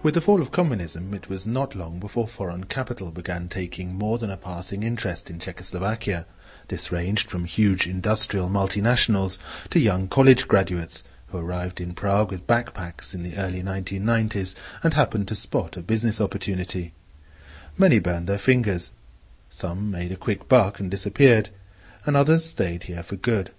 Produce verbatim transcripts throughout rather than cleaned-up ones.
With the fall of communism, it was not long before foreign capital began taking more than a passing interest in Czechoslovakia. This ranged from huge industrial multinationals to young college graduates who arrived in Prague with backpacks in the early nineteen nineties and happened to spot a business opportunity. Many burned their fingers. Some made a quick buck and disappeared, and others stayed here for good.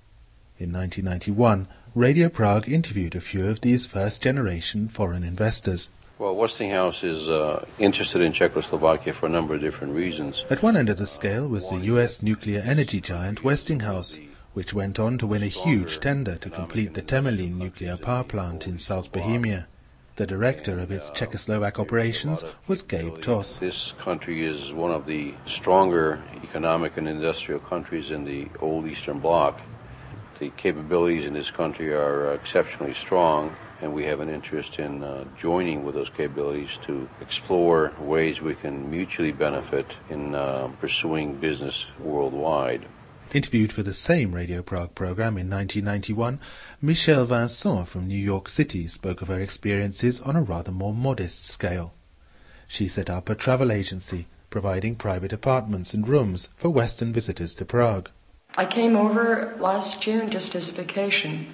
In nineteen ninety-one, Radio Prague interviewed a few of these first-generation foreign investors. Well, Westinghouse is uh, interested in Czechoslovakia for a number of different reasons. At one end of the scale was the U S nuclear energy giant Westinghouse, which went on to win a huge tender to complete the Temelín nuclear power plant in South Bohemia. The director of its Czechoslovak operations was Gabe Toth. This country is one of the stronger economic and industrial countries in the old Eastern Bloc. The capabilities in this country are exceptionally strong, and we have an interest in uh, joining with those capabilities to explore ways we can mutually benefit in uh, pursuing business worldwide. Interviewed for the same Radio Prague program in nineteen ninety-one, Michelle Vincent from New York City spoke of her experiences on a rather more modest scale. She set up a travel agency, providing private apartments and rooms for Western visitors to Prague. I came over last June just as a vacation,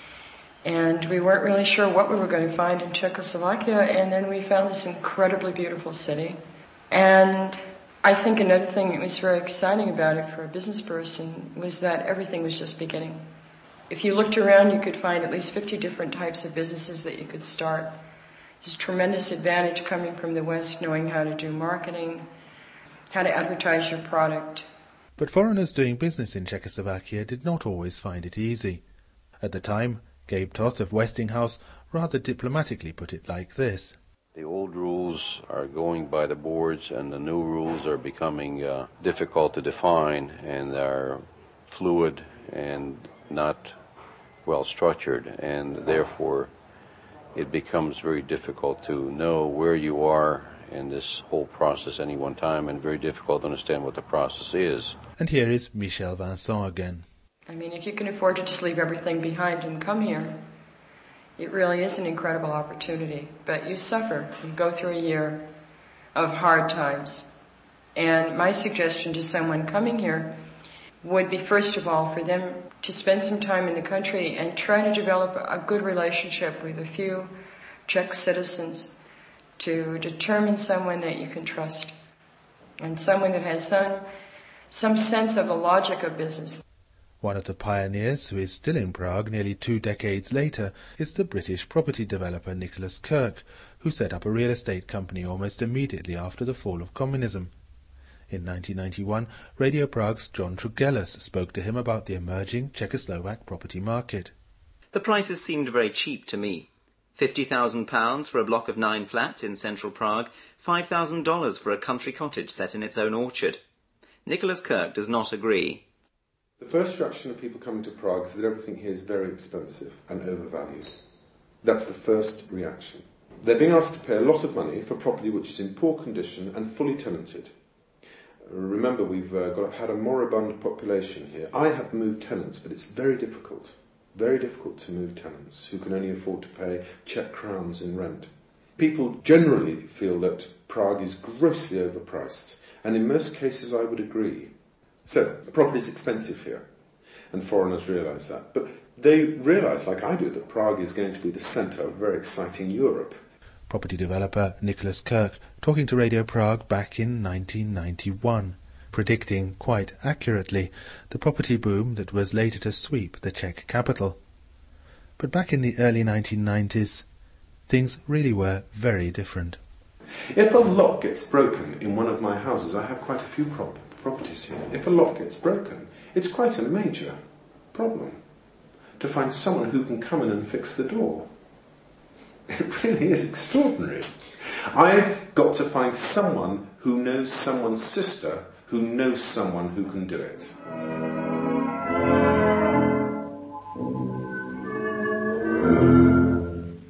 and we weren't really sure what we were going to find in Czechoslovakia, and then we found this incredibly beautiful city. And I think another thing that was very exciting about it for a business person was that everything was just beginning. If you looked around, you could find at least fifty different types of businesses that you could start. There's a tremendous advantage coming from the West, knowing how to do marketing, how to advertise your product. But foreigners doing business in Czechoslovakia did not always find it easy. At the time, Gabe Toth of Westinghouse rather diplomatically put it like this. The old rules are going by the boards, and the new rules are becoming uh, difficult to define, and are fluid and not well structured, and therefore it becomes very difficult to know where you are in this whole process any one time, and very difficult to understand what the process is. And here is Michelle Vincent again. I mean, if you can afford to just leave everything behind and come here, it really is an incredible opportunity. But you suffer. You go through a year of hard times. And my suggestion to someone coming here would be, first of all, for them to spend some time in the country and try to develop a good relationship with a few Czech citizens to determine someone that you can trust and someone that has some, some sense of the logic of business. One of the pioneers who is still in Prague nearly two decades later is the British property developer Nicholas Kirk, who set up a real estate company almost immediately after the fall of communism. In nineteen ninety-one, Radio Prague's John Trugelis spoke to him about the emerging Czechoslovak property market. The prices seemed very cheap to me. fifty thousand pounds for a block of nine flats in central Prague, five thousand dollars for a country cottage set in its own orchard. Nicholas Kirk does not agree. The first reaction of people coming to Prague is that everything here is very expensive and overvalued. That's the first reaction. They're being asked to pay a lot of money for property which is in poor condition and fully tenanted. Remember, we've uh, got had a moribund population here. I have moved tenants, but it's very difficult, very difficult to move tenants who can only afford to pay Czech crowns in rent. People generally feel that Prague is grossly overpriced, and in most cases I would agree. So, property is expensive here, and foreigners realise that. But they realise, like I do, that Prague is going to be the centre of very exciting Europe. Property developer Nicholas Kirk talking to Radio Prague back in nineteen ninety-one, predicting, quite accurately, the property boom that was later to sweep the Czech capital. But back in the early nineteen nineties, things really were very different. If a lock gets broken in one of my houses, I have quite a few problems. properties here. If a lock gets broken, it's quite a major problem to find someone who can come in and fix the door. It really is extraordinary. I've got to find someone who knows someone's sister who knows someone who can do it.